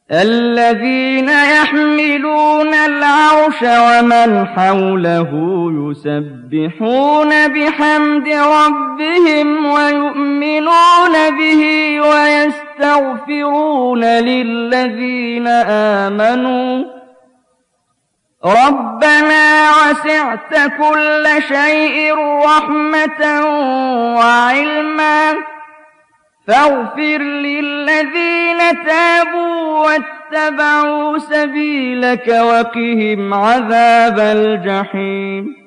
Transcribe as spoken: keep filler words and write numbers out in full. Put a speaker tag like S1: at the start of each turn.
S1: الذين يحملون العرش ومن حوله يسبحون بحمد ربهم ويؤمنون به ويستغفرون للذين آمنوا ربنا وسعت كل شيء رحمة وعلما فاغفر للذين تابوا واتبعوا سبيلك وقهم عذاب الجحيم